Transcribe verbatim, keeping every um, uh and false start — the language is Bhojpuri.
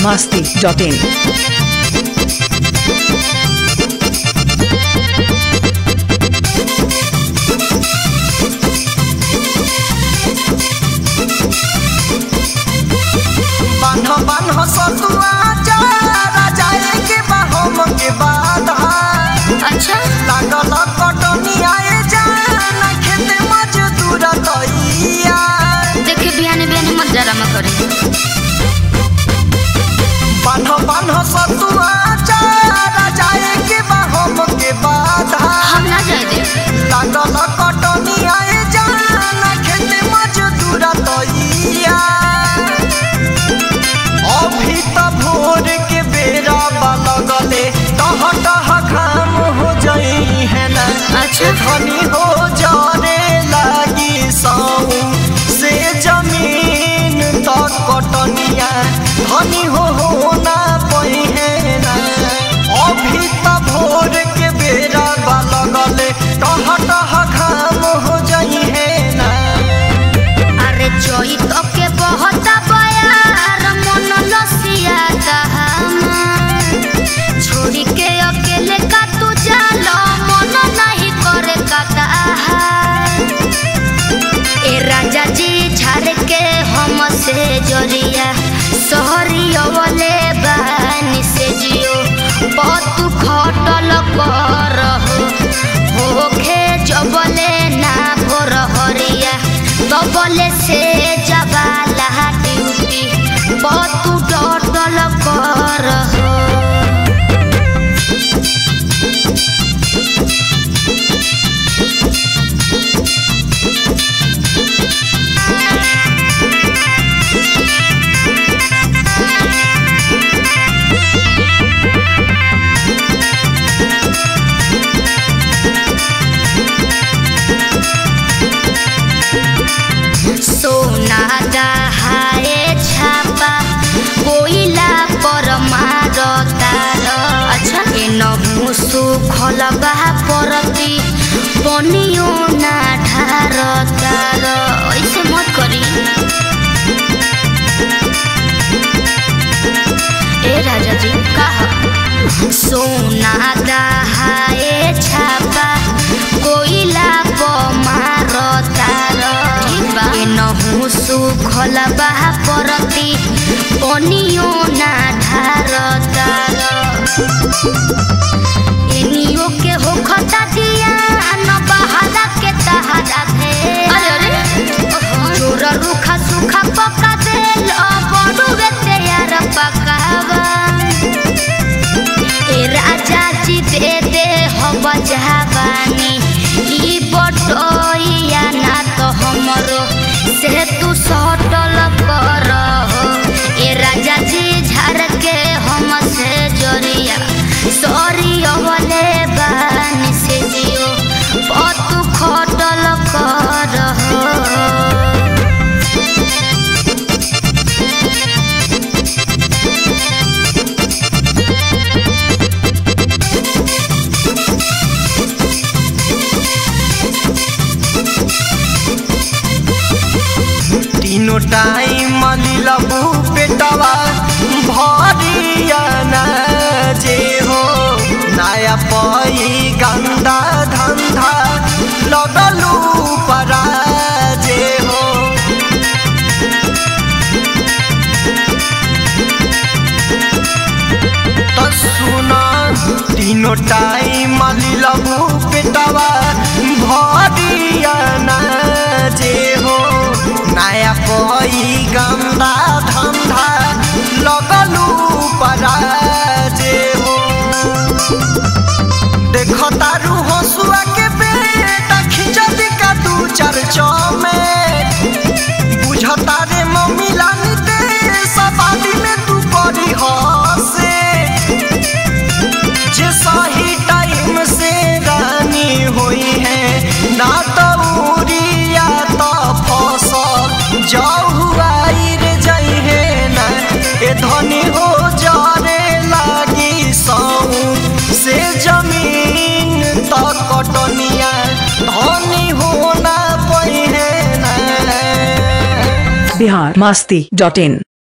masti dot in. बान्हो बान्हो सतुआ चारा जाए के बाहोम के बाद अच्छा लागल कटनी आए जाना खेते मजदूर तैया देखे बिहाने बिहाने मत डरामा करे। बान्हो बान्हो सतुआ चारा जाए के बाहोम के बाद हम ना जाए दे लागल कटनी आए जाना खेते मजदूर तैया अभी त भोर के बेरा लगले टह टह घाम हो जाई है ना अच्छा धनी हो जाने लागी साऊ से जमीन तक कटनिया धनी हो होना पई है ना अभी त भोर के बेरा लगले टह टह घाम हो जाई है ना। अरे जोई तो के बहुत बयार मन लसिया छोड़ी के अकेले का तू जालो मन नहीं करे कता ए राजा जी झाड़ के हम से जोरिया सहरी अवले बानी से जियो पतु खटल कर होखे जबले ना भोर हरिया तबले से जबाला ड्यूटी पतु डटल कर सोना दहाए छापा कोइला पर मारो तार अच्छा ए नहु सुखल बा परती बनियो ना ढार तार ऐसे मत करी ए राजा जी कहा सोना दहाए छापा कोइला पर मारो तार नहु सुखल बा परती बनियो ना ढार तार एनियो के होखता दिया न बहारा के तहारा थे अरे अरे जोर रुखा सुखा पका देल बड़ू बेते यार पकावा ए राजा जी दे दे हो बजावानी ई बटोइया ना तो हमरो से तू सटल कर ए राजा जी झाड़ के हम से जोरिया सॉरी अवले बानी से जियो पतु खटल कर तीनों टाइम लीलबू पेटवा भरिया ना जे हो नया पई गंदा धंधा लगलू परा जे हो तो सुना तीनों टाइम लीलबू पेटवा भरिया ना जे हो नया पई गंदा धंधा लगलू परा जे हो देखो तारू हसुआ के बेटा खिंचती का दू चर्चा में बुझता रे मम्मी लानी ते सबादी में तू करी हसे जे सही टाइम से रानी हुई है ना तो उरिया तो फसल जाऊ हुआई रे जाई है ना ए धनी हो जाने लागी साऊ से जमीन तक कटनिया धनी होना पई है ना। बिहार मस्ती डॉट इन।